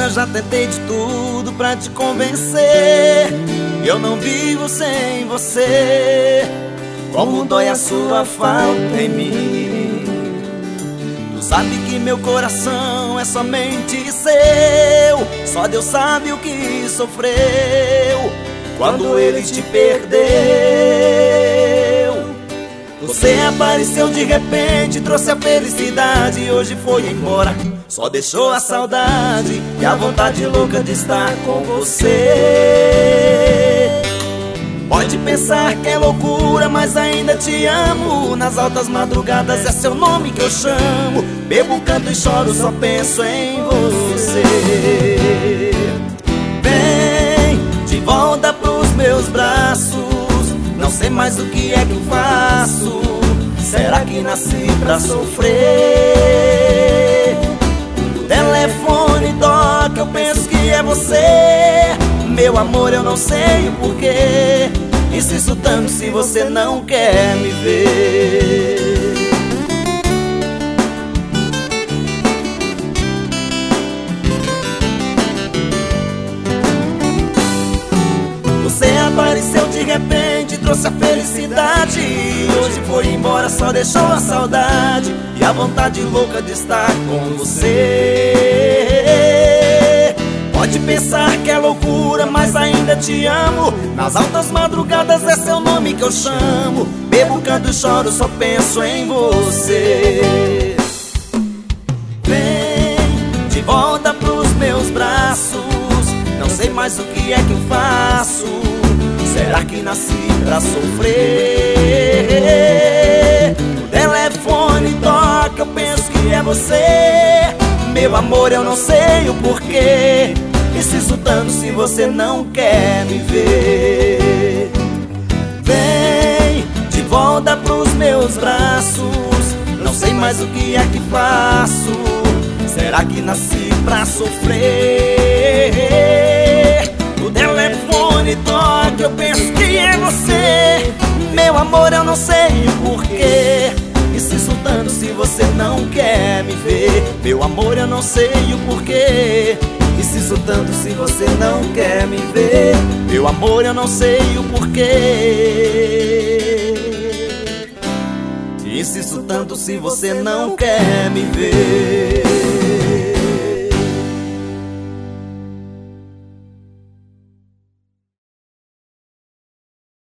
menina, já tentei de tudo pra te convencer. Eu não vivo sem você. Como dói a sua falta em mim. Tu sabe que meu coração é somente seu. Só Deus sabe o que sofreu quando ele te perdeu. Você apareceu de repente, trouxe a felicidade e hoje foi embora. Só deixou a saudade e a vontade louca de estar com você. Pode pensar que é loucura, mas ainda te amo. Nas altas madrugadas é seu nome que eu chamo. Bebo, canto e choro, só penso em você. Vem de volta pros meus braços. Não sei mais o que é que eu faço. Será que nasci pra sofrer? O telefone toca, eu penso que é você. Meu amor, eu não sei o porquê. Insisto tanto se você não quer me ver. Você apareceu de repente, trouxe a felicidade. Hoje foi embora, só deixou a saudade e a vontade louca de estar com você. Pode pensar que é loucura, mas ainda te amo. Nas altas madrugadas é seu nome que eu chamo. Bebo, canto e choro, só penso em você. Vem de volta pros meus braços. Não sei mais o que é que eu faço. Será que nasci pra sofrer? O telefone toca, eu penso que é você. Meu amor, eu não sei o porquê. Insisto tanto se você não quer me ver. Vem de volta pros meus braços. Não sei mais o que é que faço. Será que nasci pra sofrer? O telefone toca, eu penso que é você. Meu amor, eu não sei o porquê. Insisto tanto se você não quer me ver. Meu amor, eu não sei o porquê. Insisto tanto se você não quer me ver. Meu amor, eu não sei o porquê. Insisto tanto se você não quer me ver.